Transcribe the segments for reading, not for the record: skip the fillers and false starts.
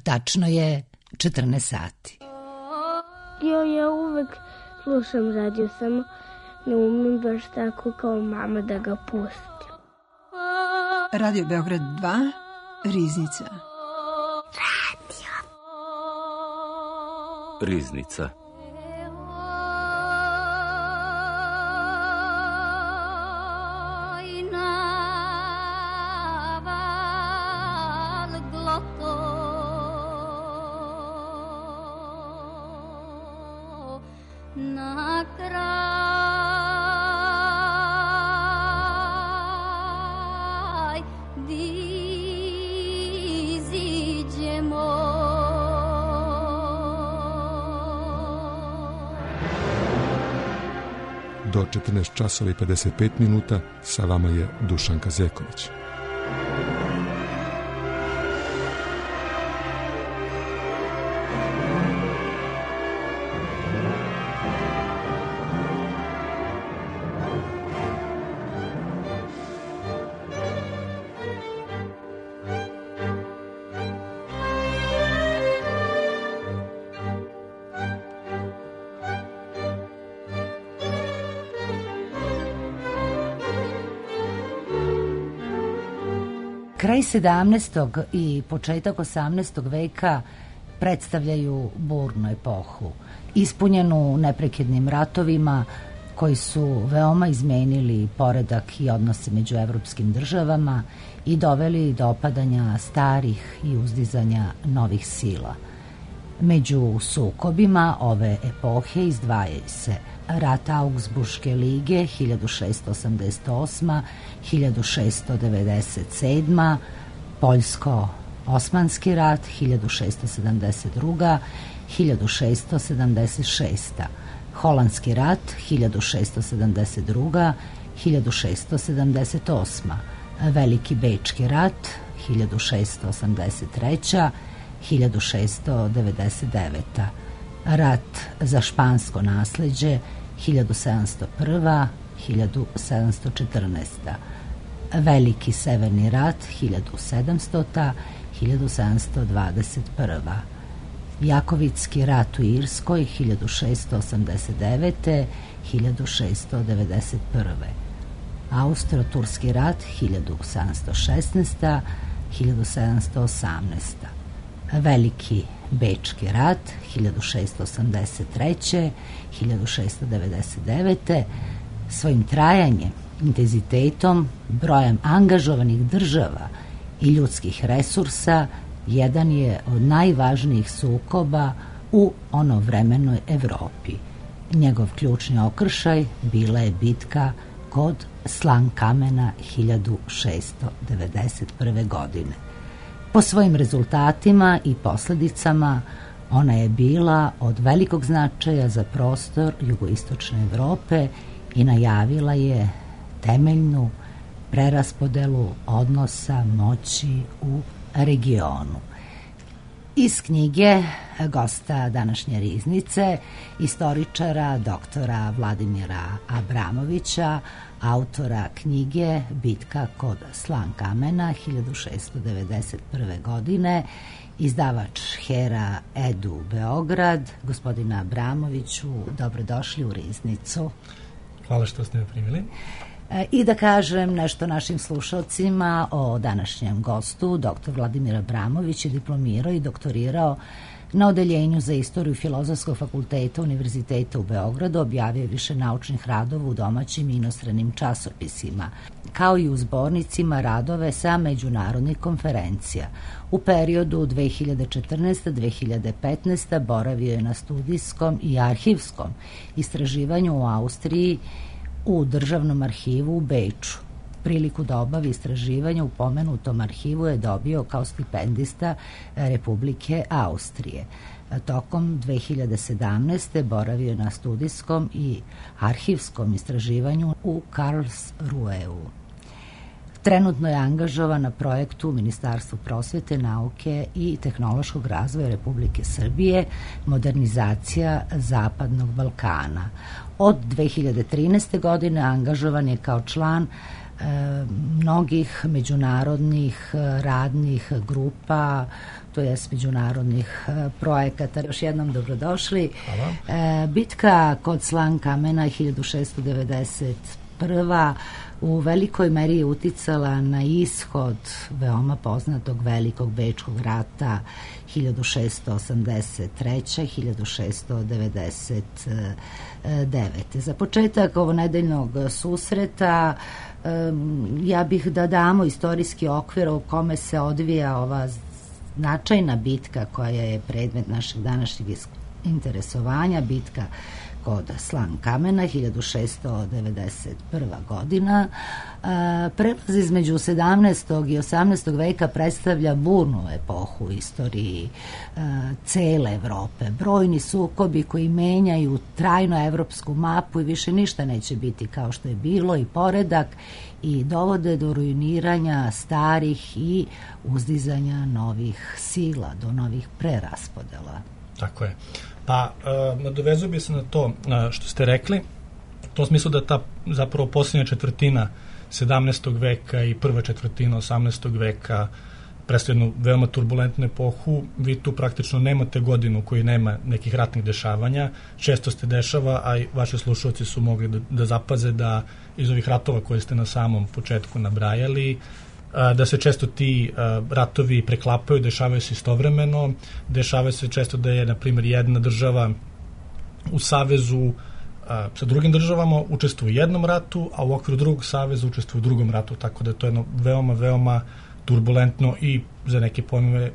Tačno je 14 sati. Ja uvek slušam radio, samo ne umem baš tako kao mama da ga pustim. Radio Beograd 2, Riznica. Riznica. Do 14 časova i 55 minuta sa vama je Dušanka Zeković. Kraj 17. i početak 18. veka predstavljaju burnu epohu, ispunjenu neprekidnim ratovima koji su veoma izmenili poredak i odnose među evropskim državama i doveli do opadanja starih i uzdizanja novih sila. Među sukobima ove epohe izdvajaju se rat Augsburške lige 1688-1697, Poljsko-Osmanski rat 1672-1676, Holandski rat 1672-1678, Veliki Bečki rat 1683-1699, rat za špansko nasleđe 1701-1714, Veliki Severni rat 1700-1721, Jakovitski rat u Irskoj 1689-1691, Austro-Turski rat 1716-1718, Veliki Bečki rat 1683-1699, svojim trajanjem, intenzitetom, brojem angažovanih država i ljudskih resursa jedan je od najvažnijih sukoba u onovremenoj Evropi. Njegov ključni okršaj bila je bitka kod Slankamena 1691. godine. Po svojim rezultatima i posledicama ona je bila od velikog značaja za prostor jugoistočne Evrope i najavila je temeljnu preraspodelu odnosa moći u regionu. Iz knjige gosta današnje Riznice, istoričara doktora Vladimira Abramovića, autora knjige Bitka kod Slankamena 1691. godine, izdavač Hera Edu Beograd. Gospodina Abramoviću, dobrodošli u Riznicu. Hvala što ste me primili. I da kažem nešto našim slušalcima o današnjem gostu. Doktor Vladimir Abramović je diplomirao i doktorirao na Odeljenju za istoriju Filozofskog fakulteta Univerziteta u Beogradu, objavio je više naučnih radova u domaćim i inostranim časopisima, kao i u zbornicima radove sa međunarodnih konferencija. U periodu 2014-2015 boravio je na studijskom i arhivskom istraživanju u Austriji u Državnom arhivu u Beču. Priliku da obavi istraživanje u pomenutom arhivu je dobio kao stipendista Republike Austrije. Tokom 2017. boravio na studijskom i arhivskom istraživanju u Karlsruheu. Trenutno je angažovan na projektu Ministarstva prosvete, nauke i tehnološkog razvoja Republike Srbije, modernizacija Zapadnog Balkana. Od 2013. godine angažovan je kao član mnogih međunarodnih radnih grupa, to jest međunarodnih projekata. Još jednom dobrodošli. Hvala. Bitka kod Slankamena 1691. u velikoj meri je uticala na ishod veoma poznatog Velikog bečkog rata 1683-1699. Za početak ovo nedeljnog susreta ja bih da damo istorijski okvir u kome se odvija ova značajna bitka koja je predmet našeg današnjeg interesovanja, bitka kod Slankamena 1691. godina. Prelaz između 17. i 18. veka predstavlja burnu epohu u istoriji cele Evrope. Brojni sukobi koji menjaju trajno evropsku mapu i više ništa neće biti kao što je bilo i poredak i dovode do ruiniranja starih i uzdizanja novih sila, do novih preraspodela. Tako je. Pa, nadovezao bi se na to što ste rekli, u tom smislu da ta zapravo posljednja četvrtina 17. veka i prva četvrtina 18. veka predstavlja jednu veoma turbulentnu epohu. Vi tu praktično nemate godinu koji nema nekih ratnih dešavanja. Često se dešava, a i vaši slušalci su mogli da zapaze da iz ovih ratova koje ste na samom početku nabrajali, da se često ti ratovi preklapaju, dešavaju se istovremeno, dešavaju se često da je, na primjer, jedna država u savezu sa drugim državama učestvuje u jednom ratu, a u okviru drugog saveza učestvuje u drugom ratu, tako da je to jedno veoma turbulentno i za neke pojmove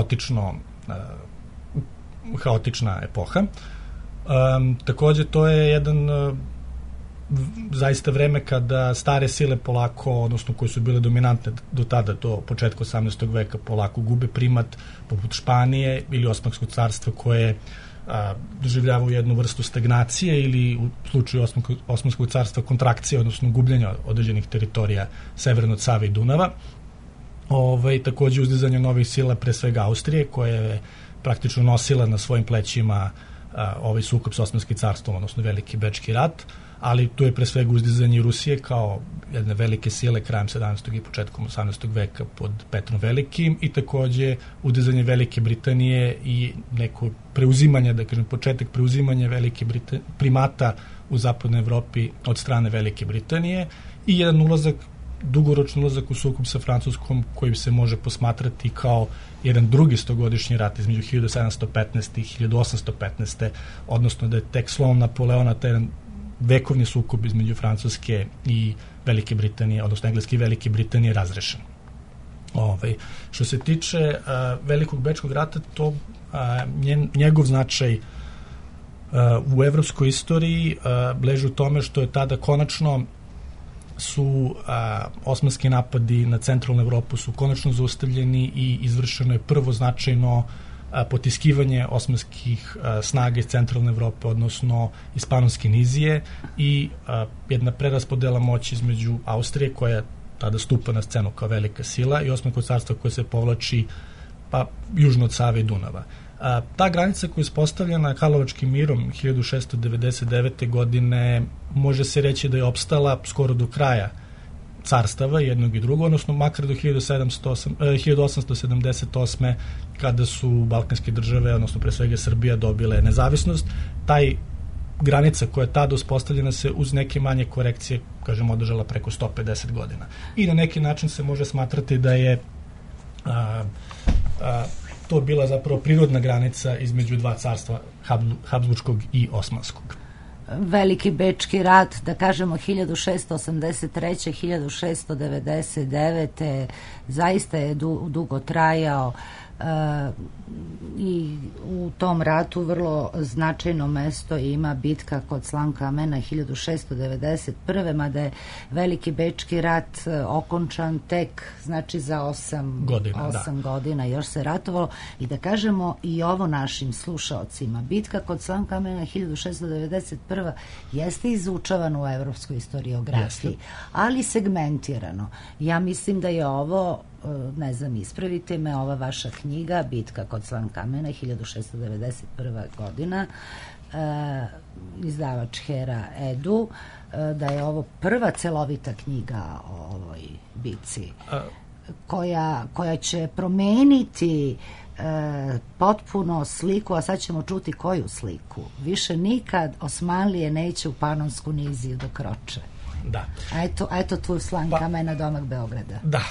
haotična epoha. Takođe, to je jedan zaista vreme kada stare sile polako, odnosno koje su bile dominantne do tada, do početka 18. veka, polako gube primat, poput Španije ili Osmanskog carstva koje doživljavaju jednu vrstu stagnacije ili u slučaju Osmanskog carstva kontrakcije, odnosno gubljenja određenih teritorija severno od Save i Dunava. Takođe uzdizanje novih sila, pre svega Austrije, koja je praktično nosila na svojim plećima ovaj sukob sa Osmanskim carstvom, odnosno Veliki bečki rat, ali tu je pre svega uzdizanje Rusije kao jedne velike sile krajem 17. i početkom 18. veka pod Petrom Velikim i takođe uzdizanje Velike Britanije i neko preuzimanje, da kažem, početak preuzimanja primata u zapadnoj Evropi od strane Velike Britanije i jedan dugoročni ulazak u sukob sa Francuskom koji se može posmatrati kao jedan drugi stogodišnji rat između 1715. i 1815. odnosno da je tek slomom Napoleona taj jedan vekovni sukob između Francuske i Velike Britanije, odnosno Engleske i Velike Britanije razrešen. Što se tiče Velikog bečkog rata, to njegov značaj u evropskoj istoriji leži u tome što je tada konačno su osmanski napadi na centralnu Evropu su konačno zaustavljeni i izvršeno je prvo značajno potiskivanje osmanskih snaga iz centralne Evrope, odnosno iz Panonske nizije i jedna preraspodela moći između Austrije, koja tada stupa na scenu kao velika sila, i Osmanskog carstva koje se povlači južno od Save i Dunava. Ta granica koja je ispostavljena Karlovačkim mirom 1699. godine može se reći da je opstala skoro do kraja carstava jednog i drugog, odnosno makar do 1878. kada su balkanske države, odnosno pre svega Srbija, dobile nezavisnost. Taj granica koja je tada uspostavljena se uz neke manje korekcije, kažem, održala preko 150 godina. I na neki način se može smatrati da je to bila zapravo prirodna granica između dva carstva, Habsburškog i Osmanskog. Veliki bečki rat, da kažemo 1683. 1699. zaista je dugo trajao i u tom ratu vrlo značajno mesto ima bitka kod Slankamena 1691. mada je Veliki bečki rat okončan tek, znači za 8 godina još se ratovalo. I da kažemo i ovo našim slušaocima, bitka kod Slankamena 1691. jeste izučavana u evropskoj historiografiji, ali segmentirano. Ja mislim da je ovo, ne znam, ispravite me, ova vaša knjiga Bitka kod Slankamena 1691. godina, izdavač Hera Edu, da je ovo prva celovita knjiga o ovoj bici koja će promeniti potpuno sliku, a sad ćemo čuti koju sliku. Više nikad Osmanlije neće u Panonsku niziju da kroče. Da. A eto tvoj slan kamena domak Beograda. Da.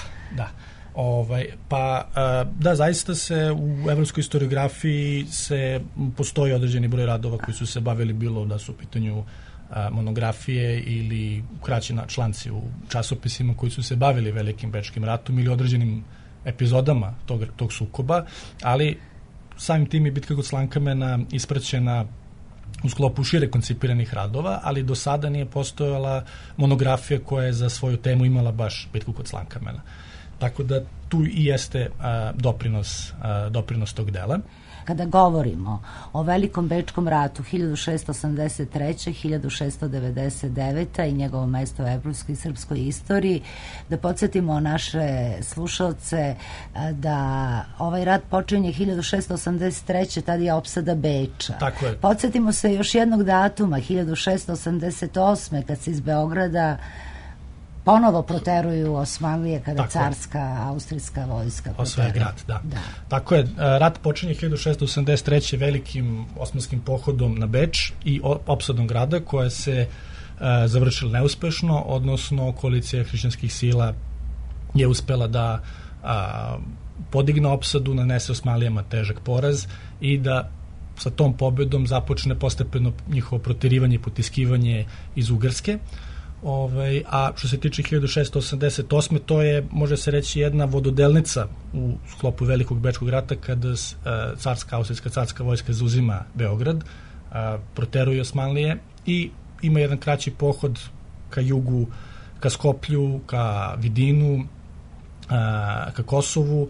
Da, zaista se u evropskoj historiografiji postoji određeni broj radova koji su se bavili bilo da su u pitanju monografije ili kraći članci u časopisima koji su se bavili Velikim bečkim ratom ili određenim epizodama tog sukoba, ali samim tim je bitka kod Slankamena ispraćena u sklopu šire koncipiranih radova, ali do sada nije postojala monografija koja je za svoju temu imala baš bitku kod Slankamena. Tako da tu i jeste doprinos tog dela. Kada govorimo o Velikom bečkom ratu 1683. 1699. i njegovo mesto u evropskoj i srpskoj istoriji, da podsjetimo naše slušalce da ovaj rat počinje 1683. tada je opsada Beča. Tako je. Podsjetimo se još jednog datuma, 1688. kad se iz Beograda ponovo proteruju Osmanlije kada carska, austrijska vojska osvaja grad, da. Tako je, rat počinje 1683. velikim osmanskim pohodom na Beč i opsadom grada koja se završila neuspešno, odnosno koalicija hrišćanskih sila je uspela da podigne opsadu, nanese Osmanlijama težak poraz i da sa tom pobedom započne postepeno njihovo proterivanje i potiskivanje iz Ugarske. A što se tiče 1688. to je, može se reći, jedna vododelnica u sklopu Velikog bečkog rata kada austrijska carska vojska zauzima Beograd, proteruje Osmanlije i ima jedan kraći pohod ka jugu, ka Skoplju, ka Vidinu, ka Kosovu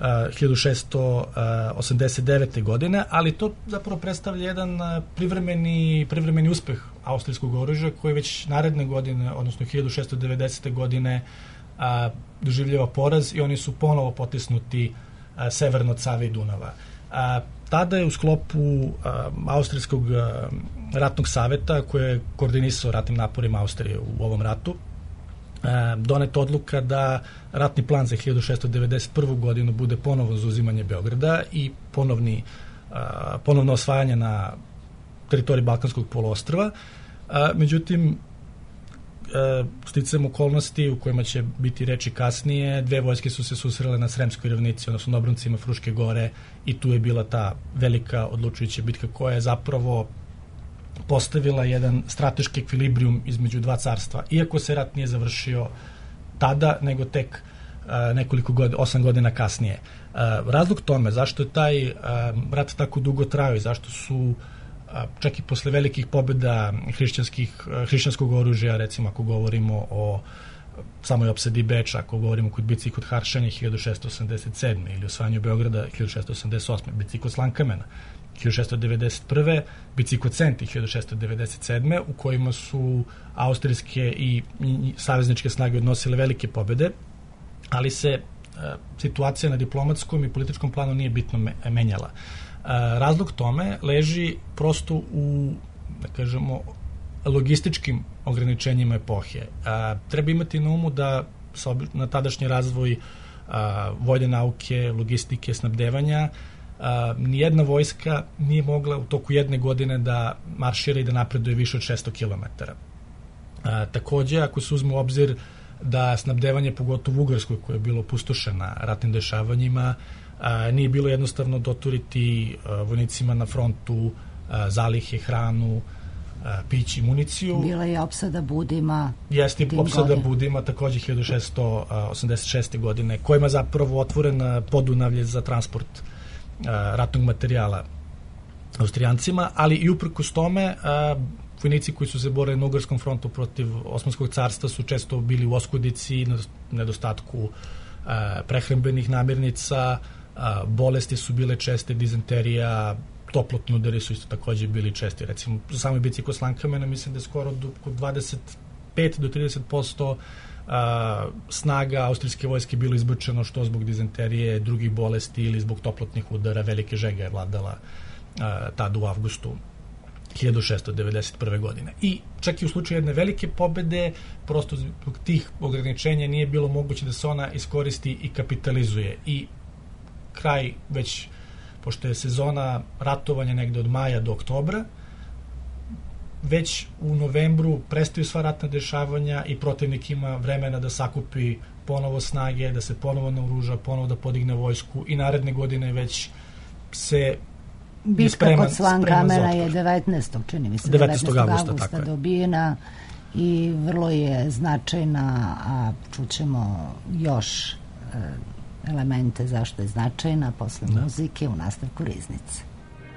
1689. godine, ali to zapravo predstavlja jedan privremeni uspeh austrijskog oružja koji već naredne godine, odnosno 1690. godine doživljava poraz i oni su ponovo potisnuti severno od Save i Dunava. Tada je u sklopu Austrijskog ratnog saveta, koje je koordinisao ratnim naporima Austrije u ovom ratu, doneta odluka da ratni plan za 1691. godinu bude ponovo zauzimanje Beograda i ponovno osvajanje na teritoriji Balkanskog poluostrva. Međutim, sticajem okolnosti u kojima će biti reči kasnije, dve vojske su se susrele na Sremskoj ravnici, odnosno na obroncima Fruške gore, i tu je bila ta velika odlučujuća bitka koja je zapravo postavila jedan strateški ekvilibrijum između dva carstva, iako se rat nije završio tada, nego tek 8 godina kasnije. Razlog tome zašto je taj rat tako dugo trajao i zašto su čak i posle velikih pobjeda hrišćanskog oružja, recimo ako govorimo o samoj opsadi Beča, ako govorimo kod bici kod Haršanja 1687. ili osvajanju Beograda 1688. bici kod Slankamena 1691. bici kod Senti 1697. u kojima su austrijske i savezničke snage odnosile velike pobjede, ali se situacija na diplomatskom i političkom planu nije bitno menjala. Razlog tome leži prosto u, da kažemo, logističkim ograničenjima epohe. Treba imati na umu da na tadašnji razvoj vojne nauke, logistike, snabdevanja, nijedna vojska nije mogla u toku jedne godine da maršira i da napreduje više od 600 km. Takođe, ako se uzme u obzir da snabdevanje, pogotovo u Ugarskoj, koje je bilo opustošena ratnim dešavanjima, nije bilo jednostavno doturiti vojnicima na frontu zalihe, hranu, pići, municiju. Bila je opsada Budima. Jeste opsada Budima, takođe 1686. godine, kojima zapravo otvoren Podunavlje za transport ratnog materijala Austrijancima, ali i uprkos tome vojnici koji su se borili na Ugarskom frontu protiv Osmanskog carstva su često bili u oskudici, nedostatku prehrambenih namirnica, bolesti su bile česte, dizenterija, toplotni udari su isto takođe bili česti. Recimo, u samoj bici kod Slankamena mislim da je skoro kod 25 do 30% snaga austrijske vojske bilo izbačeno, što zbog dizenterije, drugih bolesti ili zbog toplotnih udara. Velike žege je vladala tada u avgustu 1691. godine. I čak i u slučaju jedne velike pobede, prosto zbog tih ograničenja nije bilo moguće da se ona iskoristi i kapitalizuje. I kraj već, pošto je sezona ratovanja negde od maja do oktobra, već u novembru prestaju sva ratna dešavanja i protivnik ima vremena da sakupi ponovo snage, da se ponovo naoruža, ponovo da podigne vojsku i naredne godine već se bitka kod Slankamena je 19. čini mi se 19. augusta dobijena i vrlo je značajna, a čućemo još elemente zašto je značajna posle muzike u nastavku Riznice.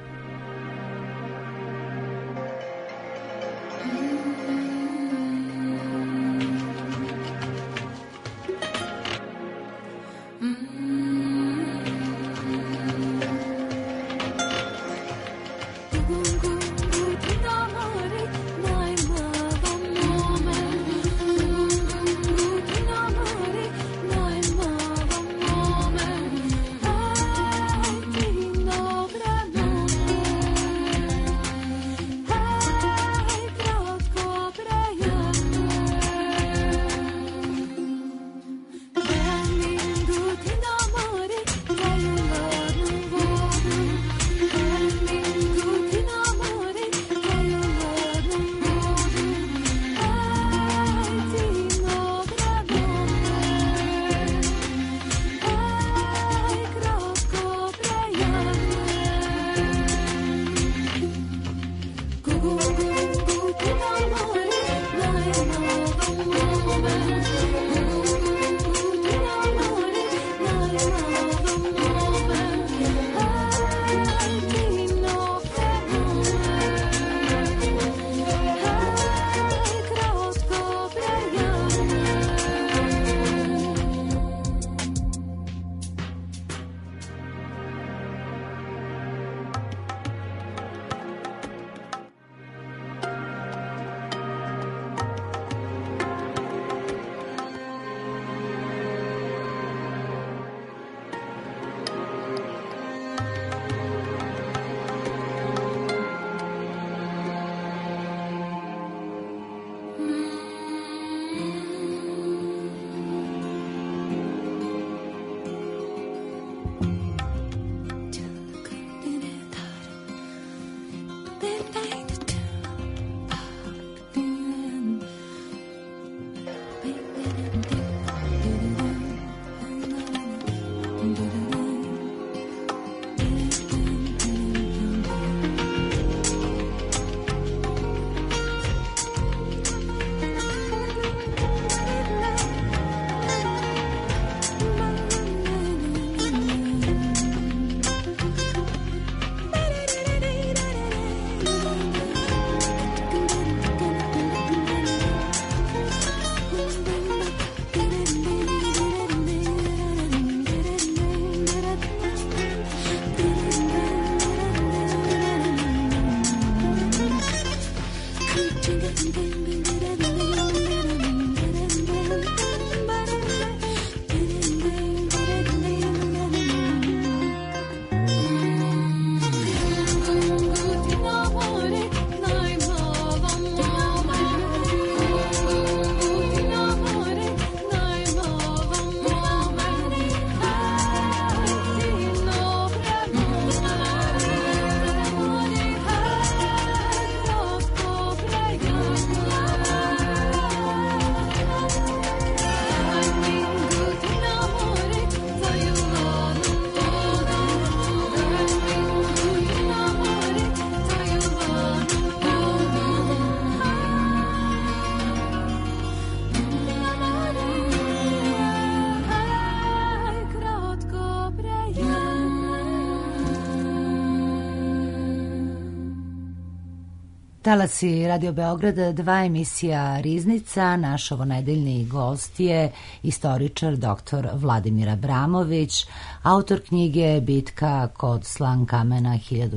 Talasi Radio Beograda, 2 emisija Riznica. Naš ovonedeljni gost je istoričar dr. Vladimir Abramović, autor knjige Bitka kod Slankamena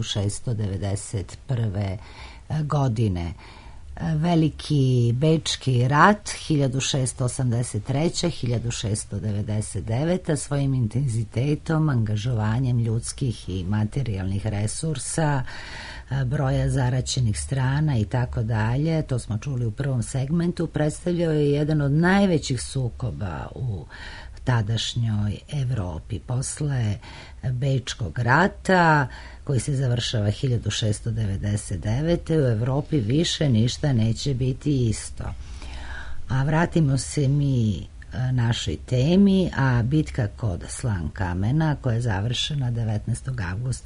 1691. godine. Veliki Bečki rat 1683-1699 svojim intenzitetom, angažovanjem ljudskih i materijalnih resursa broja zaraćenih strana i tako dalje, to smo čuli u prvom segmentu, predstavljao je jedan od najvećih sukoba u tadašnjoj Evropi. Posle Bečkog rata, koji se završava 1699. u Evropi više ništa neće biti isto. A vratimo se mi našoj temi, a bitka kod Slankamena, koja je završena 19. avgusta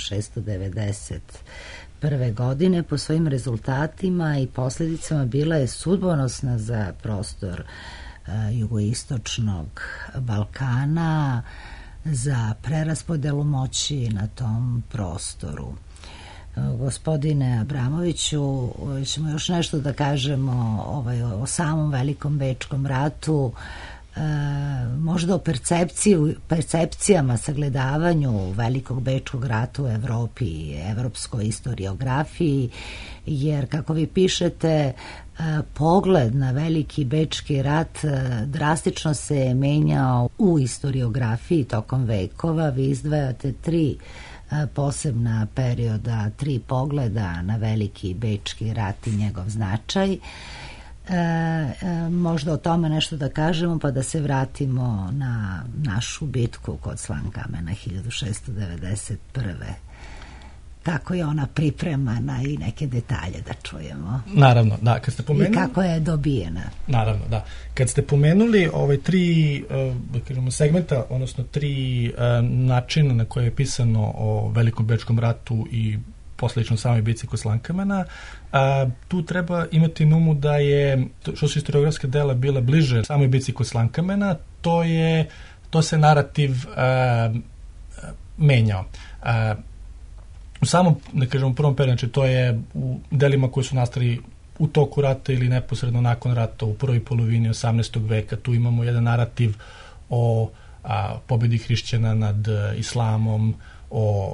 1691. godine, po svojim rezultatima i posljedicama bila je sudbonosna za prostor jugoistočnog Balkana, za preraspodelu moći na tom prostoru. Gospodine Abramoviću, ćemo još nešto da kažemo o samom Velikom Bečkom ratu, možda o percepcijama, sagledavanju Velikog Bečkog rata u Evropi i evropskoj istoriografiji, jer kako vi pišete, pogled na Veliki Bečki rat drastično se menjao u istoriografiji tokom vekova. Vi izdvajate 3 posebna perioda, 3 pogleda na Veliki Bečki rat i njegov značaj. Možda o tome nešto da kažemo, pa da se vratimo na našu bitku kod Slankamena 1691. Kako je ona pripremana i neke detalje da čujemo. Naravno, da. Kad ste pomenuli, i kako je dobijena. Naravno, da. Kad ste pomenuli ove 3 da kažemo, segmenta, odnosno 3 načina na koje je pisano o Velikom Bečkom ratu i posledično samoj bitci kod Slankamena, tu treba imati na umu da je, što su historiografske dela bile bliže samoj bitci kod Slankamena, to se narativ menjao. U samom, da kažemo, prvom periodu, znači to je u delima koji su nastali u toku rata ili neposredno nakon rata u prvoj polovini 18. veka, tu imamo jedan narativ o pobedi hrišćana nad islamom, o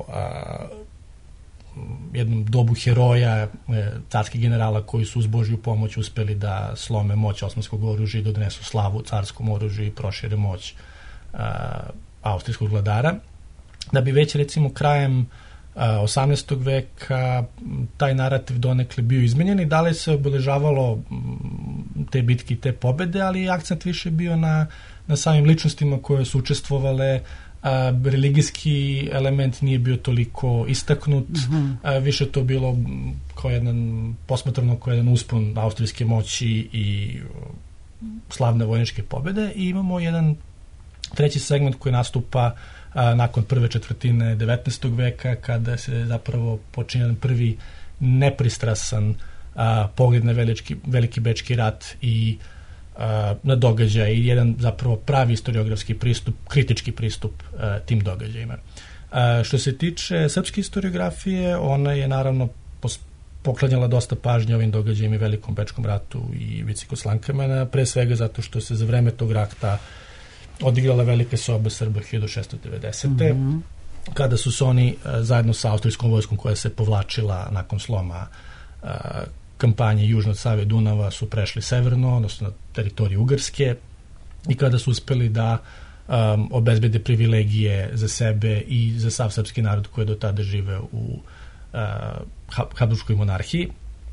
jednom dobu heroja, carskih generala koji su uz Božju pomoć uspeli da slome moć osmanskog oružja i da donesu slavu carskom oružju i prošire moć austrijskog vladara. Da bi već recimo krajem 18. veka taj narativ donekle bio izmenjen i dalje se obeležavalo te bitke i te pobede, ali akcent više bio na samim ličnostima koje su učestvovale. Religijski element nije bio toliko istaknut, više to bilo kao posmatrano kao jedan uspon austrijske moći i slavne vojničke pobede. I imamo jedan treći segment koji nastupa nakon prve četvrtine 19. veka, kada se zapravo počinje jedan prvi nepristrasan pogled na Veliki Bečki rat i na događaj i jedan zapravo pravi historiografski pristup, kritički pristup tim događajima. Što se tiče srpske historiografije, ona je naravno poklanjala dosta pažnje ovim događajima i Velikom Bečkom ratu i bitci kod Slankamena, pre svega zato što se za vreme tog rata odigrala velike sobe Srba 1690. Kada su se oni zajedno sa austrijskom vojskom koja se povlačila nakon sloma kampanje južno od Save Dunava su prešli severno, odnosno na teritoriju Ugarske, i kada su uspeli da obezbede privilegije za sebe i za sav srpski narod koji je do tada žive u Habsburškoj monarhiji.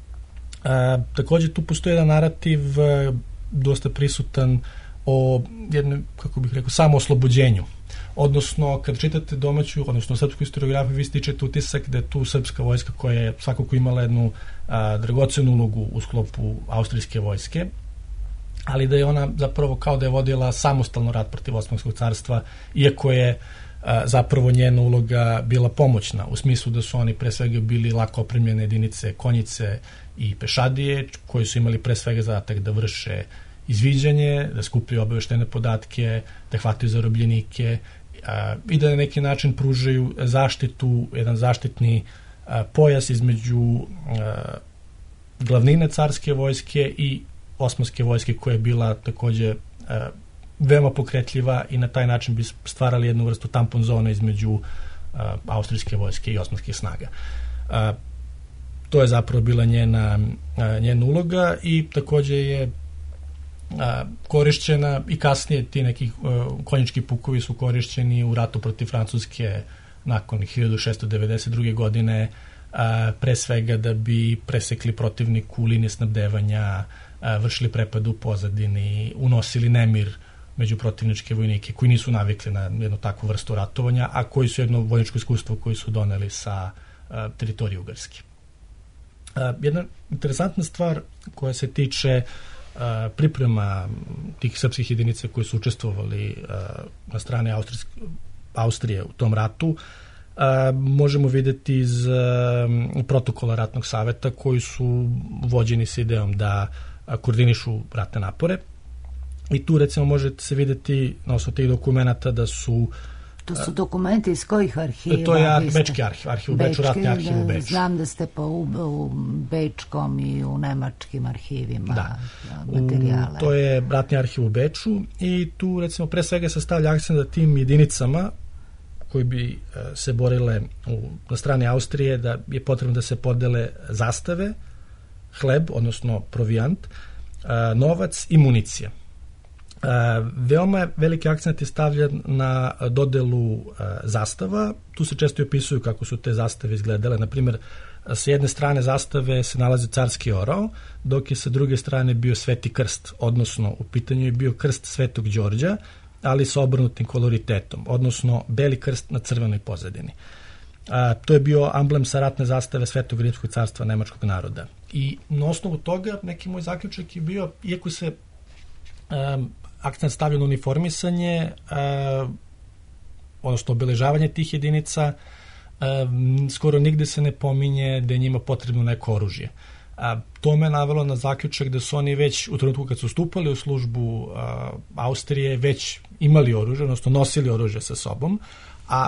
Također tu postoji jedan narativ dosta prisutan o jednom, kako bih rekao, samooslobođenju. Odnosno, kad čitate domaću, odnosno srpsku historiografiju, vi stičete utisak da je tu srpska vojska koja je svakako imala jednu dragocenu ulogu u sklopu austrijske vojske, ali da je ona zapravo kao da je vodila samostalno rat protiv Osmanskog carstva, iako je zapravo njena uloga bila pomoćna, u smislu da su oni pre svega bili lako opremljene jedinice, konjice i pešadije, koji su imali pre svega zadatak da vrše izviđanje, da skupljaju obaveštene podatke, da hvataju zarobljenike i da na neki način pružaju zaštitu, jedan zaštitni pojas između glavnine carske vojske i osmanske vojske, koja je bila takođe veoma pokretljiva i na taj način bi stvarali jednu vrstu tampon zone između austrijske vojske i osmanskih snaga. To je zapravo bila njena uloga i takođe je korišćena i kasnije ti neki konjički pukovi su korišćeni u ratu protiv Francuske nakon 1692. godine pre svega da bi presekli protivniku linije snabdevanja, vršili prepad u pozadini, unosili nemir među protivničke vojnike koji nisu navikli na jednu takvu vrstu ratovanja, a koji su jedno vojničko iskustvo koji su doneli sa teritorije Ugarske. Jedna interesantna stvar koja se tiče priprema tih srpskih jedinica koji su učestvovali na strane Austrije u tom ratu, možemo vidjeti iz protokola ratnog saveta koji su vođeni sa idejom da koordinišu ratne napore. I tu recimo možete se vidjeti na osnovu tih dokumenta da su... To su dokumenti iz kojih arhiva? To je Bečki arhiv u Beču, ratni arhiv u Beču. Znam da ste u Bečkom i u nemačkim arhivima materijale. To je ratni arhiv u Beču i tu recimo pre svega se stavlja akcent da tim jedinicama koji bi se borile na strani Austrije, da je potrebno da se podele zastave, hleb, odnosno provijant, novac i municija. Veoma veliki akcent je stavljen na dodelu zastava. Tu se često opisuju kako su te zastave izgledale. Naprimjer, sa jedne strane zastave se nalazi carski orao, dok je sa druge strane bio Sveti krst, odnosno u pitanju je bio krst Svetog Đorđa, ali sa obrnutim koloritetom, odnosno beli krst na crvenoj pozadini. To je bio amblem sa ratne zastave Svetog rimskog carstva nemačkog naroda. I na osnovu toga neki moj zaključak je bio, iako se akcent stavlja na uniformisanje, odnosno obeležavanje tih jedinica, skoro nigde se ne pominje da je njima potrebno neko oružje. To me navelo na zaključak da su oni već u trenutku kad su stupali u službu Austrije već imali oružje, odnosno nosili oružje sa sobom, a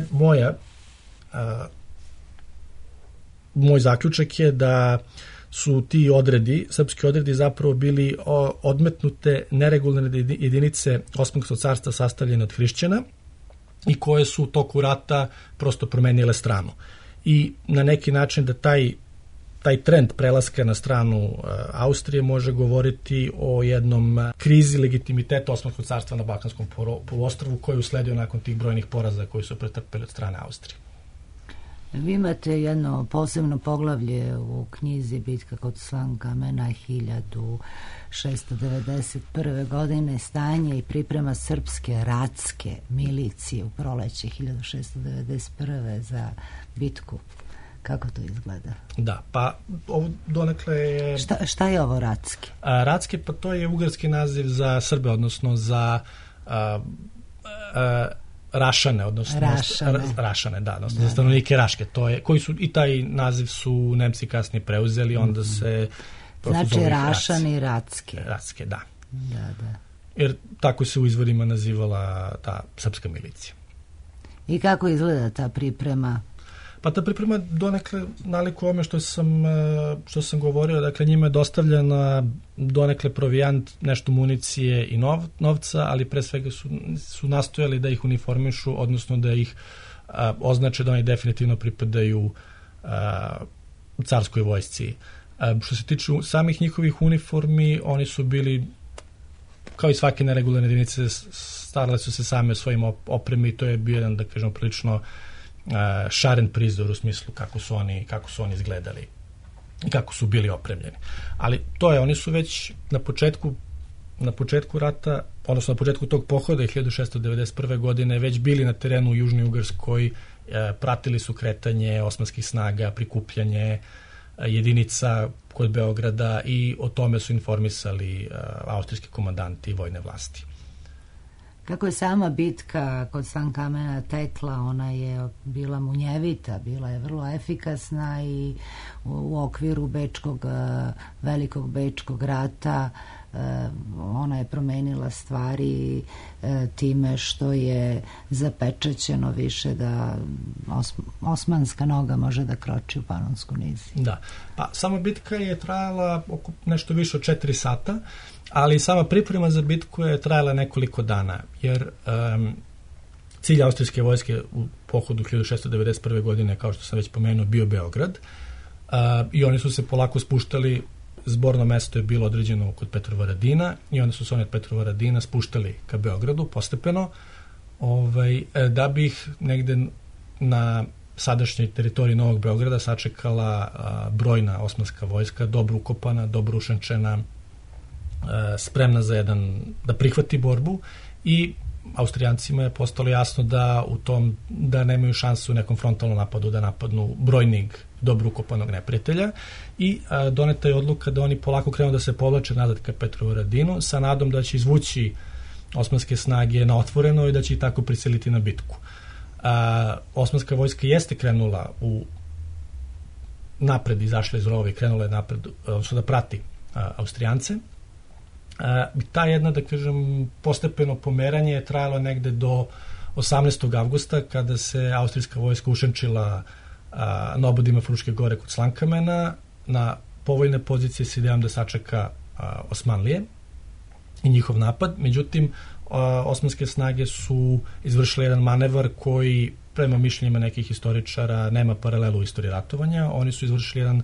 moj zaključak je da su ti odredi, srpski odredi zapravo bili odmetnute neregularne jedinice Osmanskog carstva sastavljene od hrišćana i koje su u toku rata prosto promenile stranu. I na neki način da taj trend prelaska na stranu Austrije može govoriti o jednom krizi legitimiteta Osmanskog carstva na Balkanskom poluostrvu koji je usledio nakon tih brojnih poraza koji su pretrpeli od strane Austrije. Vi imate jedno posebno poglavlje u knjizi Bitka kod Slankamena 1691. godine, stanje i priprema srpske ratske milicije u proleće 1691. za bitku. Kako to izgleda? Da, pa ovo donekle je... Šta je ovo ratski? Ratski, pa to je ugarski naziv za Srbe, odnosno za Rašane, odnosno Rašane, da, odnosno za stanovnike Raške, to je, koji su i taj naziv su Nemci kasnije preuzeli, onda se znači Rašani Ratske. Ratske, da. Da. Jer tako se u izvorima nazivala ta srpska milicija. I kako izgleda ta priprema? Pa ta priprema donekle naliku ovome što sam govorio, dakle njima je dostavljena donekle provijant, nešto municije i novca, ali pre svega su nastojali da ih uniformišu, odnosno da ih označe da oni definitivno pripadaju carskoj vojsci. Što se tiče samih njihovih uniformi, oni su bili, kao i svake neregularne jedinice, starali su se same o svojim opremi i to je bio jedan, da kažemo, prilično šaren prizor u smislu kako su oni izgledali i kako su bili opremljeni. Ali to je, oni su već na početku rata, odnosno na početku tog pohoda 1691. godine već bili na terenu u Južnoj Ugarskoj, pratili su kretanje osmanskih snaga, prikupljanje jedinica kod Beograda i o tome su informisali austrijski komandanti i vojne vlasti. Kako je sama bitka kod Slankamena tekla, ona je bila munjevita, bila je vrlo efikasna i u okviru velikog bečkog rata ona je promenila stvari time što je zapečaćeno više da osmanska noga može da kroči u Panonsku niziju. Da, pa sama bitka je trajala oko nešto više od 4 sata, ali sama priprema za bitku je trajala nekoliko dana, jer cilj austrijske vojske u pohodu 1691. godine, kao što sam već pomenuo, bio Beograd, i oni su se polako spuštali, zborno mesto je bilo određeno kod Petrovaradina i onda su se oni od Petrovaradina spuštali ka Beogradu postepeno, da bi ih negde na sadašnjoj teritoriji Novog Beograda sačekala brojna osmanska vojska, dobro ukopana, dobro ušančena, spremna za da prihvati borbu, i Austrijancima je postalo jasno da nemaju šansu u nekom frontalnom napadu da napadnu brojnig, dobro ukopanog neprijatelja, i doneta je odluka da oni polako krenu da se povlače nazad ka Petrovaradinu sa nadom da će izvući osmanske snage na otvoreno i da će ih tako prisiliti na bitku. Osmanska vojska jeste krenula napred, izašla iz rova i krenula je napred, odnosno da prati Austrijance. Ta jedna, da kažem, postepeno pomeranje je trajalo negde do 18. avgusta, kada se austrijska vojska ušančila na obodima Fruške gore kod Slankamena, na povoljne pozicije s idejom da sačeka Osmanlije i njihov napad. Međutim, osmanske snage su izvršile jedan manevar koji, prema mišljenjima nekih historičara, nema paralelu u istoriji ratovanja. Oni su izvršili jedan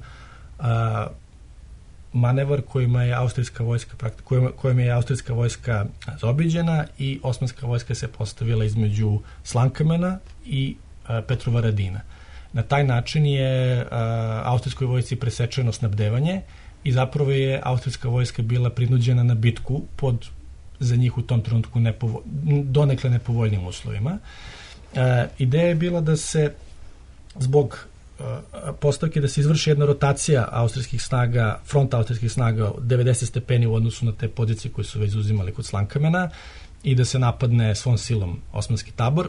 manevar kojim je austrijska vojska zaobiđena i osmanska vojska se postavila između Slankamena i Petrovaradina. Na taj način je austrijskoj vojsci presečeno snabdevanje i zapravo je austrijska vojska bila prinuđena na bitku pod, za njih u tom trenutku, donekle nepovoljnim uslovima. Ideja je bila da se zbog postavke da se izvrši jedna rotacija austrijskih snaga, fronta austrijskih snaga 90 stepeni u odnosu na te pozicije koje su već uzimali kod Slankamena i da se napadne svom silom osmanski tabor.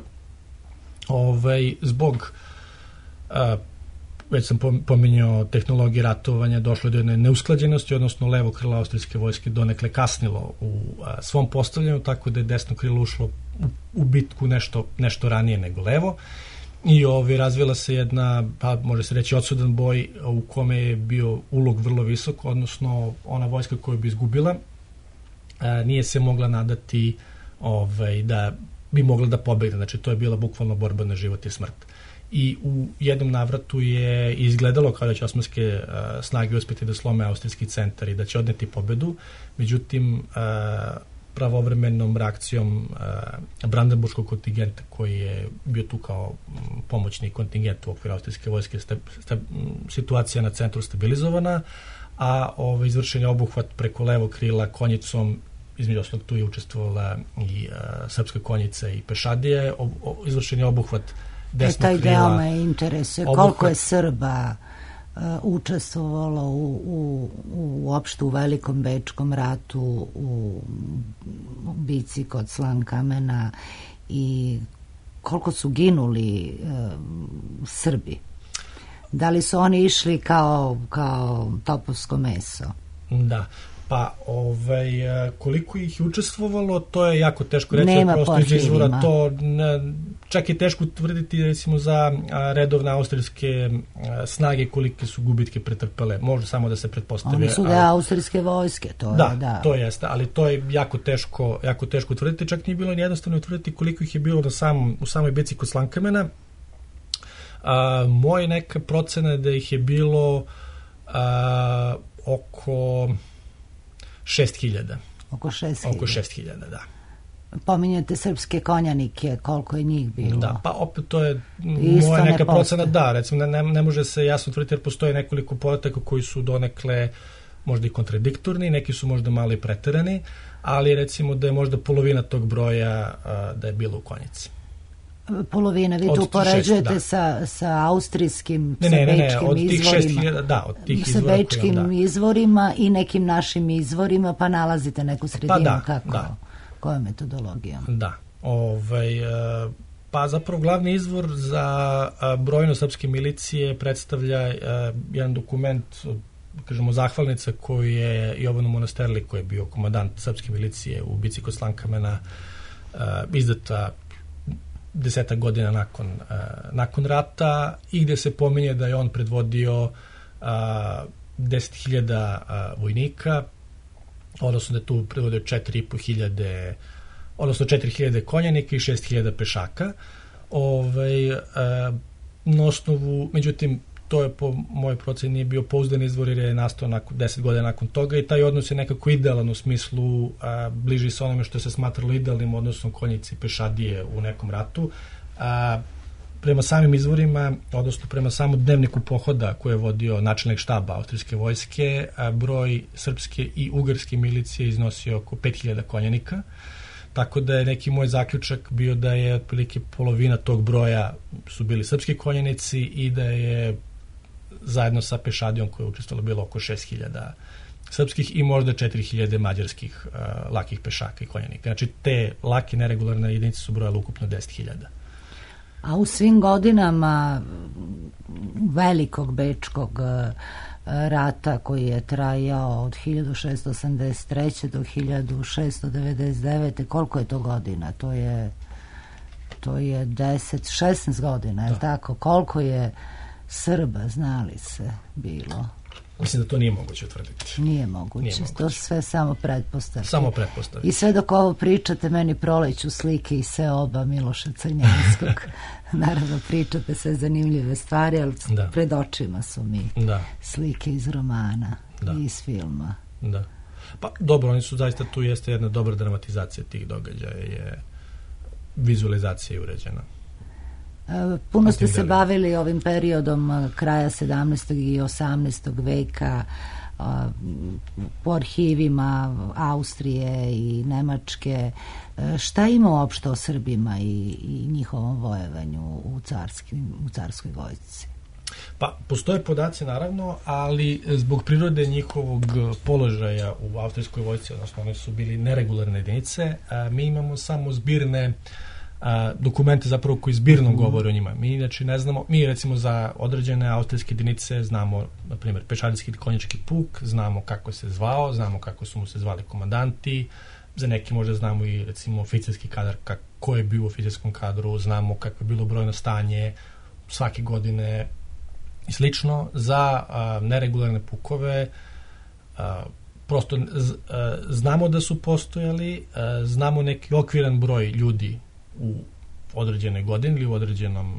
Zbog već sam pominjao tehnologije ratovanja, došlo je do jedne neusklađenosti, odnosno levo krilo austrijske vojske donekle kasnilo u svom postavljanju, tako da je desno krilo ušlo u bitku nešto ranije nego levo. I razvila se jedna, može se reći, odsudan boj u kome je bio ulog vrlo visok, odnosno ona vojska koju bi izgubila nije se mogla nadati da bi mogla da pobegne. Znači, to je bila bukvalno borba na život i smrt. I u jednom navratu je izgledalo kao da će osmanske snage uspjeti da slome austrijski centar i da će odneti pobedu. Međutim, pravovremenom reakcijom brandenburškog kontingenta, koji je bio tu kao pomoćni kontingent u okviru austrijske vojske, situacija na centru stabilizovana, a izvršen je obuhvat preko levog krila konjicom, između ostalog tu je učestvovala i srpska konjica i pešadije, izvršen je obuhvat desnog krila. Taj deo me interesuje, koliko je Srba učestvovalo uopšte u Velikom bečkom ratu, u bici kod Slankamena, i koliko su ginuli Srbi. Da li su oni išli kao topovsko meso? Da. Pa, koliko ih je učestvovalo, to je jako teško reći. Nema po arhivima. Čak je teško utvrditi, recimo, za redovne austrijske snage kolike su gubitke pretrpele. Može samo da se pretpostavlja. Oni su austrijske vojske, to je. Da, to jeste, ali to je jako teško utvrditi. Čak nije bilo jednostavno utvrditi koliko ih je bilo u samoj bici kod Slankamena. Moja neka procena je da ih je bilo oko 6.000. Oko 6.000, da. Pominjate srpske konjanike, koliko je njih bilo? Da, pa opet to je moja neka procena, da, recimo ne može se jasno utvrditi jer postoje nekoliko podataka koji su donekle možda i kontradiktorni, neki su možda malo i preterani, ali recimo da je možda polovina tog broja da je bilo u konjici. Polovina, vi tu poređujete sa austrijskim, sa bečkim izvorima. Sa bečkim izvorima i nekim našim izvorima, pa nalazite neku sredinu koja metodologija. Da. Pa zapravo glavni izvor za brojno srpske milicije predstavlja jedan dokument, kažemo, zahvalnica koju je Jovano Monasterli, koji je bio komandant srpske milicije u bici kod Slankamena, izdata 10 godina nakon rata, i gde se pominje da je on predvodio 10.000 vojnika, odnosno da je tu predvodio 4.500, odnosno 4.000 konjanika i 6.000 pešaka. Na osnovu, međutim, to je po mojoj proceni nije bio pouzdan izvor jer je nastao 10 godina nakon toga i taj odnos je nekako idealan u smislu bliži se onome što se smatralo idealnim odnosom konjice i pešadije u nekom ratu. prema samim izvorima, odnosno prema samom dnevniku pohoda koje je vodio načelnik štaba austrijske vojske, broj srpske i ugarske milicije iznosio oko 5000 konjanika, tako da je neki moj zaključak bio da je otprilike polovina tog broja su bili srpski konjanici i da je zajedno sa pešadijom koja je učestvovalo bilo oko 6000 srpskih i možda 4000 mađarskih lakih pešaka i konjanika. Znači, te lake neregularne jedinice su brojale ukupno 10.000. A u svim godinama velikog bečkog rata koji je trajao od 1683. do 1699. Koliko je to godina? To je 16 godina, je li tako? Koliko je Srba, znali se, bilo? Mislim da to nije moguće utvrditi. Nije moguće. To sve samo pretpostavke. Samo pretpostavke. I sve dok ovo pričate, meni proleću slike iz Seoba Miloša Crnjanskog. Naravno, pričate sve zanimljive stvari, ali pred očima su mi slike iz romana i iz filma. Da. Pa dobro, oni su zaista, tu jeste jedna dobra dramatizacija tih događaja, je vizualizacija uređena. Puno ste se bavili ovim periodom kraja 17. i 18. veka po arhivima Austrije i Nemačke. Šta ima uopšte o Srbima i njihovom vojevanju u carskoj vojsci? Pa, postoje podaci naravno, ali zbog prirode njihovog položaja u austrijskoj vojsci, odnosno oni su bili neregularne jedinice, mi imamo samo zbirne dokumente zapravo koji zbirno govore o njima. Mi inače ne znamo, mi recimo za određene austrijske jedinice znamo, na primjer, pešadijski konjički puk, znamo kako se zvao, znamo kako su mu se zvali komandanti, za neki možda znamo i recimo oficirski kadar, ko je bio u oficirskom kadru, znamo kako je bilo brojno stanje svake godine i slično. Za neregularne pukove prosto znamo da su postojali, znamo neki okviran broj ljudi u određenoj godini ili u određenom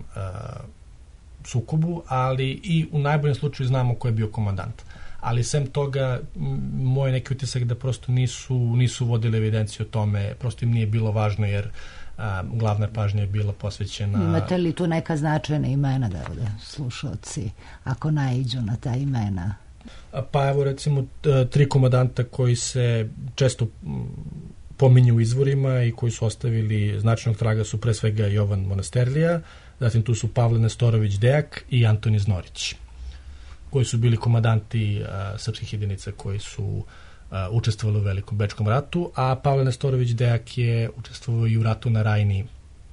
sukobu, ali i u najboljem slučaju znamo ko je bio komandant. Ali sem toga, moj neki utisak da prosto nisu vodili evidenciju o tome, prosto im nije bilo važno, jer glavna pažnja je bila posvećena... Imate li tu neka značajna imena da slušalci, ako naiđu na ta imena? Pa evo recimo 3 komandanta koji se često pominju u izvorima i koji su ostavili značajnog traga su pre svega Jovan Monasterlija, zatim tu su Pavle Nestorović Dejak i Antoni Znorić, koji su bili komandanti srpskih jedinica koji su učestvovali u Velikom bečkom ratu, a Pavle Nestorović Dejak je učestvovao i u ratu na Rajni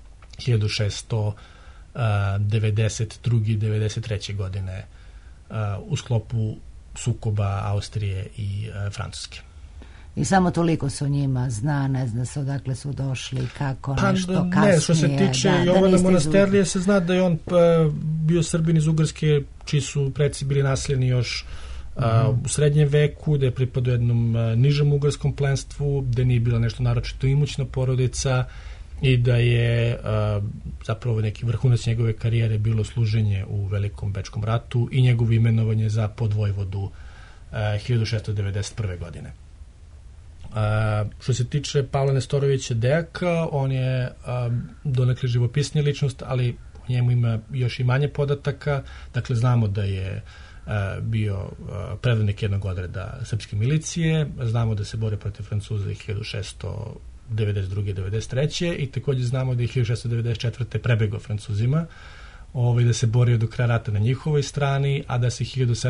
1692. i 93. godine u sklopu sukoba Austrije i Francuske. I samo toliko se o njima zna, ne zna se odakle su došli, kako nešto kasnije. Ne, što se tiče Jovana Monasterlije se zna da je on bio Srbin iz Ugarske, čiji su preci bili nasledni još u srednjem veku, da je pripadao jednom nižem ugarskom plenstvu, da nije bila nešto naročito imućna porodica i da je zapravo neki vrhunac njegove karijere bilo služenje u Velikom bečkom ratu i njegovo imenovanje za podvojvodu 1691. godine. Što se tiče Pavla Nestorovića Dejaka, on je donekle živopisnija ličnost, ali o njemu ima još i manje podataka. Dakle, znamo da je bio predvodnik jednog odreda srpske milicije, znamo da se bore protiv Francuza 1692. 93. i također znamo da je 1694. prebegao Francuzima, da se borio do kraja rata na njihovoj strani, a da se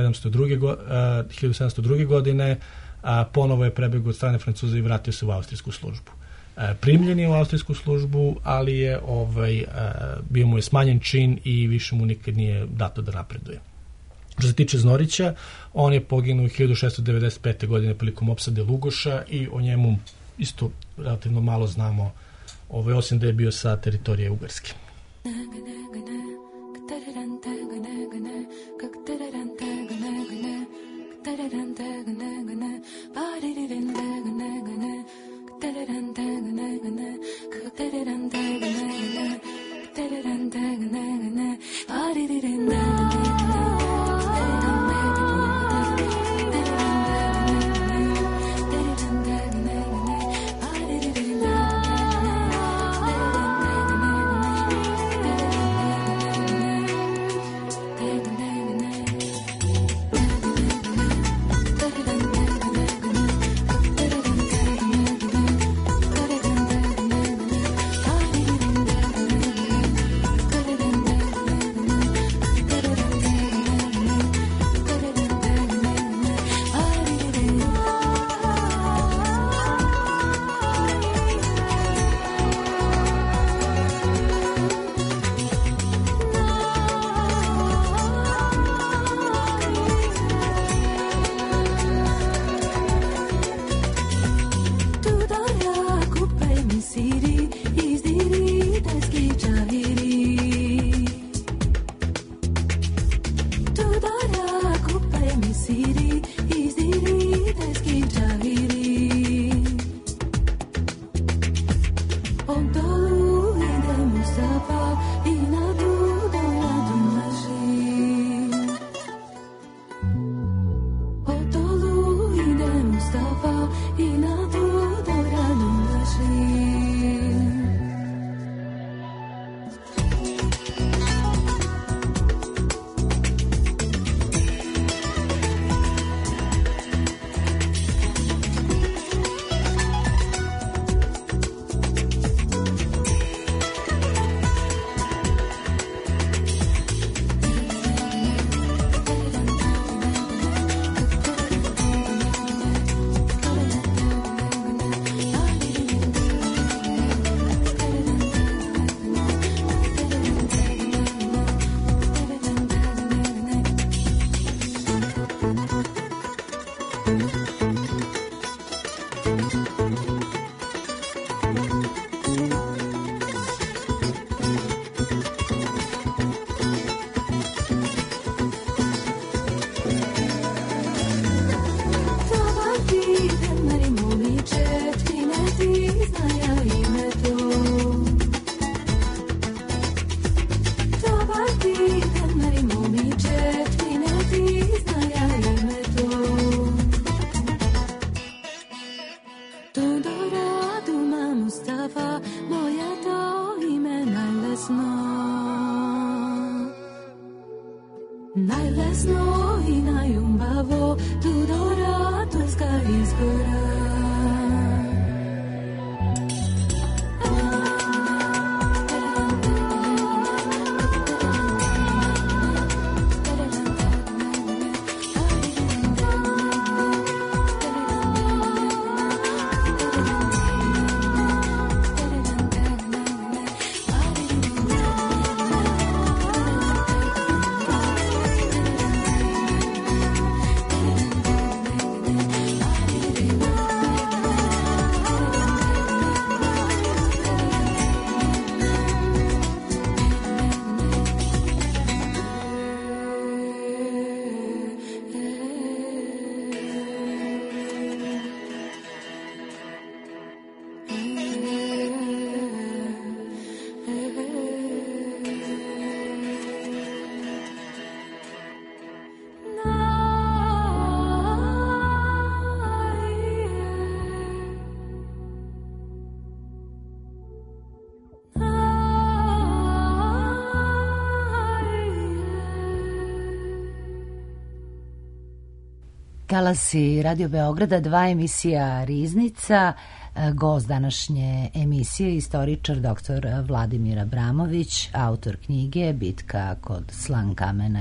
1702. godine ponovo je prebegao od strane Francuza i vratio se u austrijsku službu. Primljen je u austrijsku službu, ali je bio mu je smanjen čin i više mu nikad nije dato da napreduje. Što se tiče Znorića, on je poginuo 1695. godine prilikom opsade Lugoša i o njemu isto relativno malo znamo, osim da je bio sa teritorije Ugarske. Talasi Radio Beograda, 2 emisija Riznica. Gost današnje emisije, istoričar dr. Vladimir Abramović, autor knjige Bitka kod Slankamena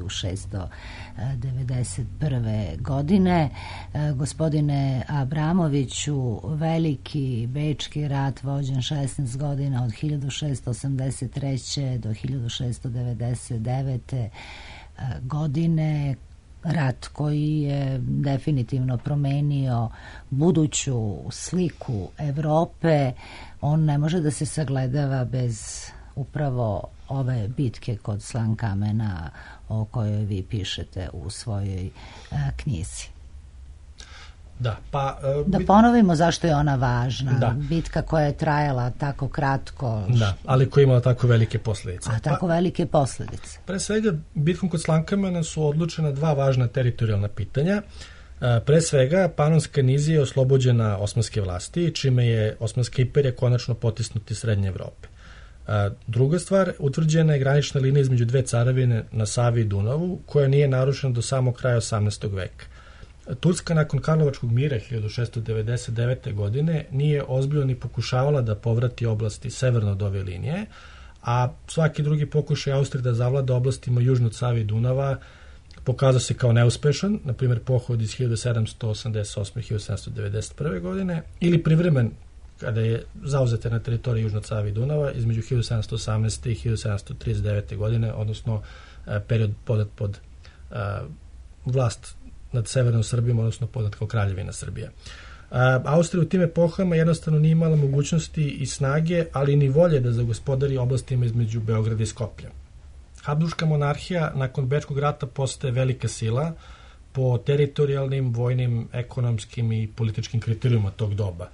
1691. godine. Gospodine Abramoviću, veliki Bečki rat vođen 16 godina od 1683. do 1699. godine, rat koji je definitivno promenio buduću sliku Evrope. On ne može da se sagledava bez upravo ove bitke kod Slankamena o kojoj vi pišete u svojoj knjizi. Da, da ponovimo zašto je ona važna. Da. Bitka koja je trajala tako kratko. Da, ali koja je imala tako velike posledice. A tako velike posledice. Pre svega, bitkom kod Slankamena su odlučena 2 važna teritorijalna pitanja. Pre svega, Panonska nizija je oslobođena osmanske vlasti, čime je Osmanska imperija konačno potisnuta iz Srednje Evrope. Druga stvar, utvrđena je granična linija između 2 caravine na Savi i Dunavu, koja nije narušena do samog kraja 18. veka. Turska nakon Karlovačkog mira 1699. godine nije ozbiljno ni pokušavala da povrati oblasti severno od ove linije, a svaki drugi pokušaj Austrije da zavlada oblastima južno od Save i Dunava pokazao se kao neuspešan, na primjer pohod iz 1788. i 1791. godine, ili privremen kada je zauzete na teritoriji južno od Save i Dunava između 1718. i 1739. godine, odnosno period podat pod vlast nad severnom Srbijom, odnosno poznat kao Kraljevina Srbija. Austrija u tim epohama jednostavno nije imala mogućnosti i snage, ali ni volje da zagospodari oblastima između Beograda i Skoplja. Habsburška monarhija nakon Bečkog rata postaje velika sila po teritorijalnim, vojnim, ekonomskim i političkim kriterijuma tog doba.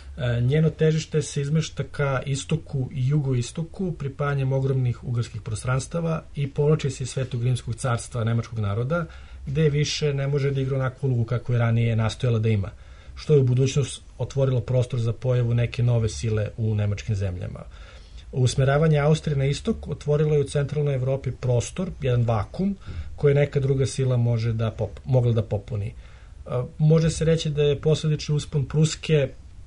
Njeno težište se izmešta ka istoku i jugoistoku pripajanjem ogromnih ugarskih prostranstava i povlači se iz Svetog rimskog carstva nemačkog naroda, gde više ne može da igra onakvu ulogu kako je ranije nastojala da ima, što je u budućnost otvorilo prostor za pojavu neke nove sile u nemačkim zemljama. Usmeravanje Austrije na istok otvorilo je u centralnoj Evropi prostor, jedan vakum, koji neka druga sila mogla da popuni. Može se reći da je posledični uspon Pruske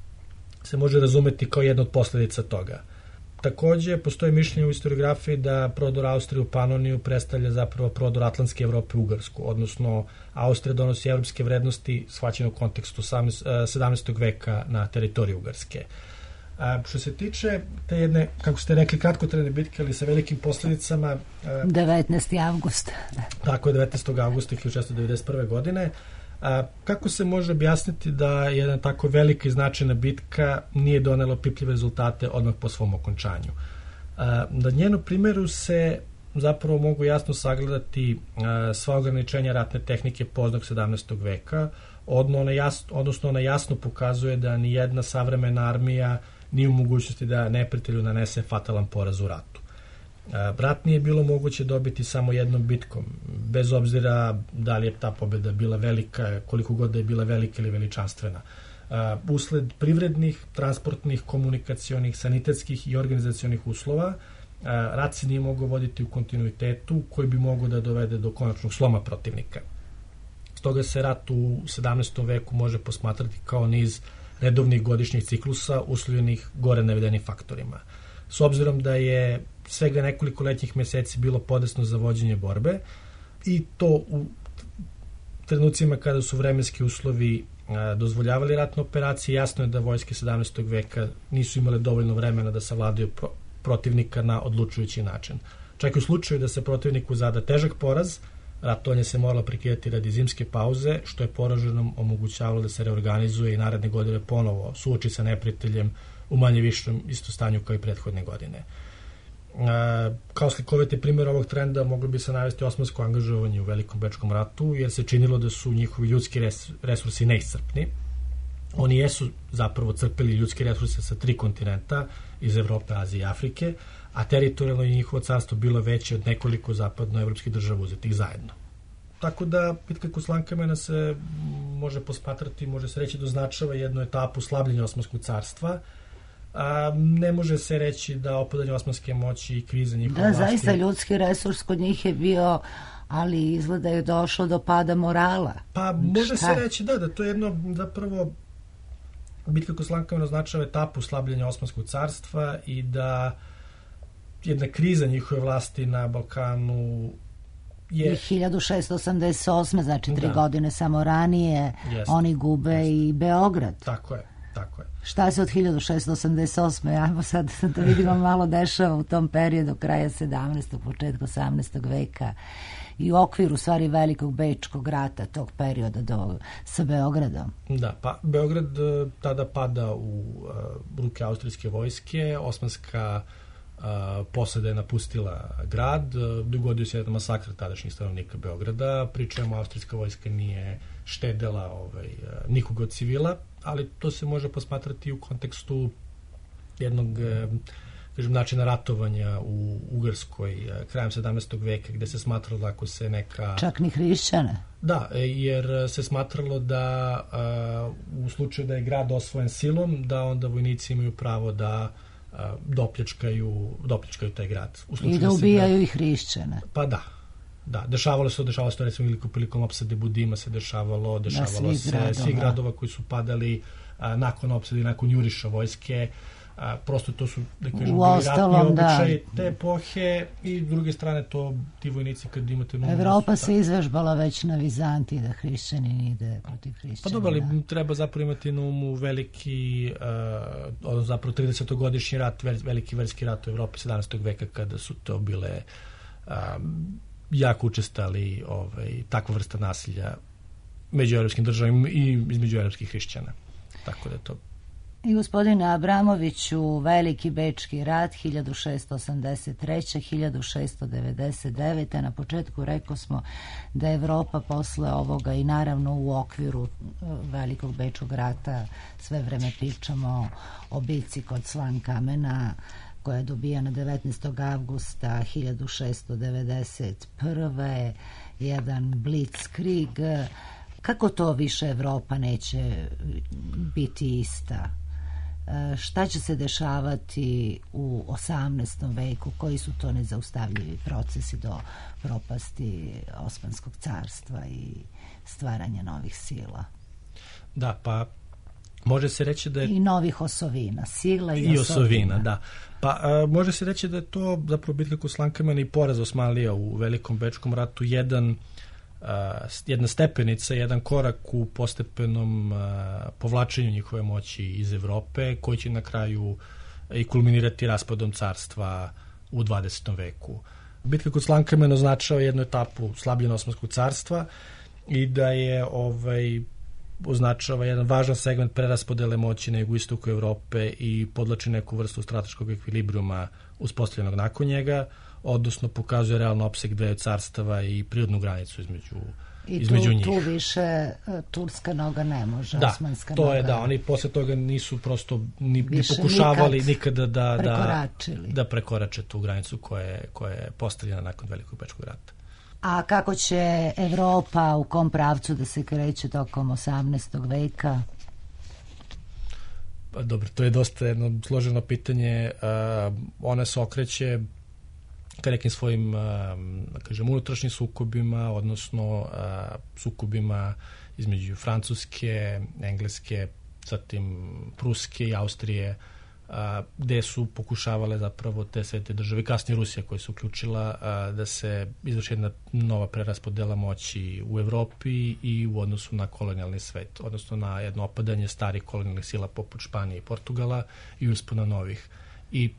se može razumeti kao jedna od posledica toga. Takođe, postoji mišljenje u historiografiji da prodor Austrije u Panoniju predstavlja zapravo prodor Atlantske Evrope u Ugarsku, odnosno Austrija donosi evropske vrednosti shvaćene u kontekstu 17. veka na teritoriji Ugarske. Što se tiče te jedne, kako ste rekli, kratkotrajne bitke, ali sa velikim posledicama... 19. avgust. Tako je, 19. avgusta 1691. godine. Kako se može objasniti da jedna tako velika i značajna bitka nije donela opipljive rezultate odmah po svom okončanju? Na njenom primjeru se zapravo mogu jasno sagledati sva ograničenja ratne tehnike poznog 17. veka, odnosno ona jasno pokazuje da ni jedna savremena armija nije u mogućnosti da neprijatelju nanese fatalan poraz u ratu. Rat nije bilo moguće dobiti samo jednom bitkom, bez obzira da li je ta pobjeda bila velika, koliko god da je bila velika ili veličanstvena. Usled privrednih, transportnih, komunikacionih, sanitetskih i organizacionih uslova, rat se nije mogao voditi u kontinuitetu koji bi mogao da dovede do konačnog sloma protivnika. Stoga se rat u 17. veku može posmatrati kao niz redovnih godišnjih ciklusa uslovljenih gore navedenim faktorima. S obzirom da je svega nekoliko letnjih meseci bilo podesno za vođenje borbe i to u trenucima kada su vremenski uslovi dozvoljavali ratne operacije, jasno je da vojske 17. veka nisu imale dovoljno vremena da savladaju protivnika na odlučujući način. Čak i u slučaju da se protivniku zada težak poraz, ratovanje se moralo prekidati radi zimske pauze, što je poraženom omogućavalo da se reorganizuje i naredne godine ponovo suoči sa neprijateljem u manje višem isto stanju kao i prethodne godine. Kao slikoviti primjer ovog trenda mogli bi se navesti osmansko angažovanje u Velikom bečkom ratu, jer se činilo da su njihovi ljudski resursi neiscrpni. Oni jesu zapravo crpili ljudske resurse sa 3 kontinenta, iz Evrope, Azije i Afrike, a teritorijalno je njihovo carstvo bilo veće od nekoliko zapadnoevropskih država uzetih zajedno. Tako da bitka kod Slankamena se može posmatrati, može se reći da označava jednu etapu slabljenja Osmanskog carstva. Ne može se reći da opadanje osmanske moći i kriza njihove vlasti... Da, zaista ljudski resurs kod njih je bio, ali izgleda je došlo do pada morala. Pa može se reći da to je jedno zapravo bitka kod Slankamena označava etapu slabljenja Osmanskog carstva i da jedna kriza njihove vlasti na Balkanu je... 1688. znači 3 godine samo ranije, oni gube i Beograd. Tako je. Šta se od 1688. Ajmo sad da vidimo malo dešava u tom periodu kraja 17. početka 18. veka i u okviru stvari Velikog bečkog rata tog perioda sa Beogradom. Da, pa Beograd tada pada u ruke austrijske vojske, osmanska posada je napustila grad, dogodio se jedan masakr tadašnjih stanovnika Beograda, pri čemu austrijska vojska nije štedela nikoga od civila, ali to se može posmatrati u kontekstu jednog načina ratovanja u Ugarskoj krajem 17. veka, gde se smatralo da ako se neka... Čak ni hrišćane? Da, jer se smatralo da u slučaju da je grad osvojen silom, da onda vojnici imaju pravo da dopljačkaju taj grad. I da ubijaju i hrišćane. Pa da. Dešavalo se recimo prilikom opsade Budima se dešavalo se svih gradova koji su padali nakon opsade, nakon juriša vojske. Prosto to su, da kažem, bili ratni običaj te epohe i s druge strane to ti vojnici kad imate... Evropa se izvežbala već na Vizantiji da hrišćani ne ide protiv hrišćana. Pa dobro, ali treba zapravo imati na umu veliki, zapravo 30-godišnji rat, veliki verski rat u Evropi 17. veka kada su to bile jako učestali takva vrsta nasilja među evropskim državama i između evropskih hrišćana. Tako da je to... I gospodine Abramoviću, Veliki Bečki rat 1683. 1699. Na početku rekao smo da Evropa posle ovoga i naravno u okviru Velikog Bečkog rata sve vreme pričamo o bici kod Slankamena koja je dobijena 19. avgusta 1691. Jedan blitzkrieg. Kako to više Evropa neće biti ista? Šta će se dešavati u 18. veku? Koji su to nezaustavljivi procesi do propasti Osmanskog carstva i stvaranja novih sila? Da, pa može se reći da je... I novih osovina, sila i osovina. Da. Pa može se reći da je to zapravo bitka kod Slankamena i poraz Osmanlija u Velikom Bečkom ratu jedna stepenica, jedan korak u postepenom povlačenju njihove moći iz Evrope, koji će na kraju i kulminirati raspadom carstva u 20. veku. Bitka kod Slankamena označava jednu etapu slabljenja Osmanskog carstva i da je označava jedan važan segment preraspodele moći na jugoistoku Evrope i podlači neku vrstu strateškog ekvilibrijuma uspostavljenog nakon njega, odnosno pokazuje realno opseg dveju carstava i prirodnu granicu između njih. I tu više turska noga ne može, osmanska noga. Da, to je, oni posle toga nisu prosto ni pokušavali nikada da prekorače tu granicu koja je postavljena nakon Velikog Bečkog rata. A kako će Evropa, u kom pravcu da se kreće tokom 18. veka? Pa dobro, to je dosta jedno složeno pitanje. Ona se okreće ka nekim svojim, unutrašnjim sukobima, odnosno sukobima između Francuske, Engleske, zatim Pruske i Austrije, gde su pokušavale zapravo te sve te države, kasnije Rusija koja se uključila, da se izvrši jedna nova preraspodela moći u Evropi i u odnosu na kolonijalni svet, odnosno na jedno opadanje starih kolonijalnih sila poput Španije i Portugala i uspona novih. I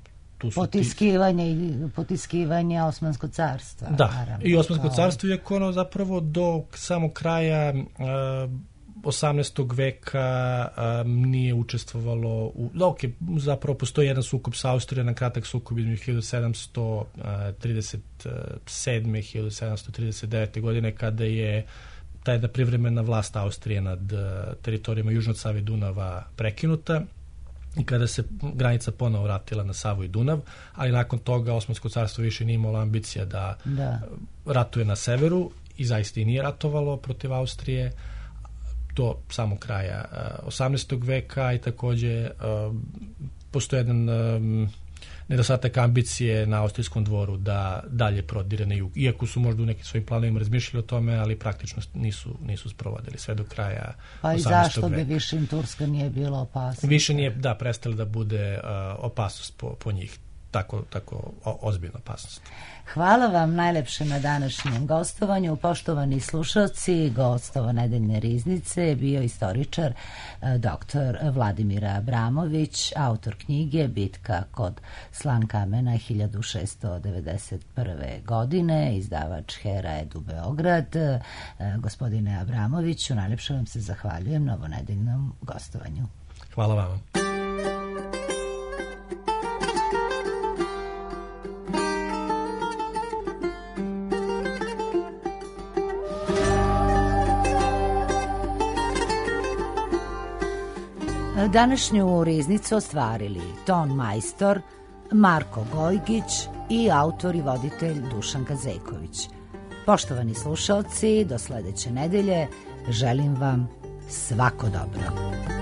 potiskivanje Osmanskog carstva. Da, naravno, i Osmansko carstvo je ono zapravo do samog kraja 18. veka nije učestvovalo zapravo postoji jedan sukob sa Austrijom, na kratak sukob između 1737. i 1739. godine, kada je ta jedna privremena vlast Austrije nad teritorijama južno od Save i Dunava prekinuta i kada se granica ponovo vratila na Savu i Dunav, ali nakon toga Osmansko carstvo više nije imalo ambicija da ratuje na severu i zaista i nije ratovalo protiv Austrije do samog kraja 18. veka i takođe postoje jedan nedostatak ambicije na austrijskom dvoru da dalje prodire na jug. Iako su možda u nekim svojim planovima razmišljali o tome, ali praktično nisu sprovodili sve do kraja 18. Pa i zašto bi više im Turska nije bila opasnost? Više nije, prestala da bude opasnost po njih. Tako ozbiljna opasnost. Hvala vam najlepše na današnjem gostovanju. Poštovani slušalci, gostovo Nedeljne riznice je bio istoričar dr. Vladimir Abramović, autor knjige Bitka kod Slankamena 1691. godine, izdavač Hera Edu Beograd. Gospodine Abramoviću, najlepše vam se zahvaljujem na ovonedeljnom gostovanju. Hvala vam. Današnju riznicu ostvarili ton majstor Marko Gojgić i autor i voditelj Dušan Kazeković. Poštovani slušalci, do sledeće nedelje želim vam svako dobro.